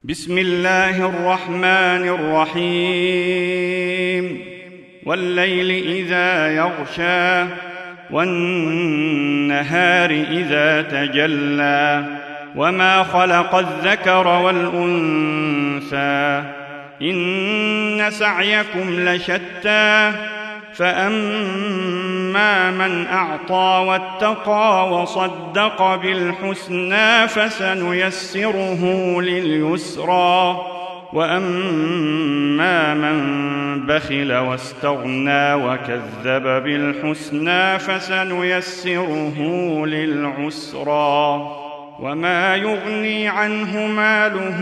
بسم الله الرحمن الرحيم والليل إذا يغشى والنهار إذا تجلى وما خلق الذكر والأنثى إن سعيكم لشتى فأما من أعطى واتقى وصدق بالحسنى فسنيسره لليسرى وأما من بخل واستغنى وكذب بالحسنى فسنيسره للعسرى وما يغني عنه ماله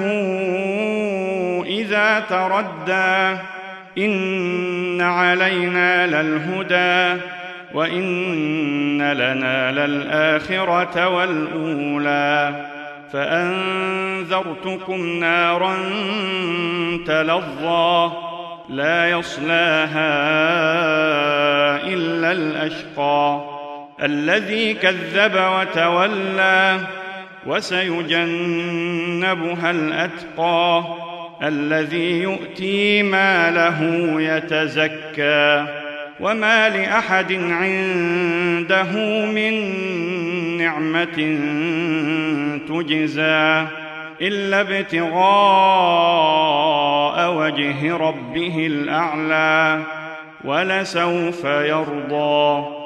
إذا تردى إن علينا للهدى وإن لنا للآخرة والأولى فأنذرتكم نارا تلظى لا يصلاها إلا الأشقى الذي كذب وتولى وسيجنبها الأتقى الذي يؤتي ماله يتزكى وما لأحد عنده من نعمة تجزى إلا ابتغاء وجه ربه الأعلى ولسوف يرضى.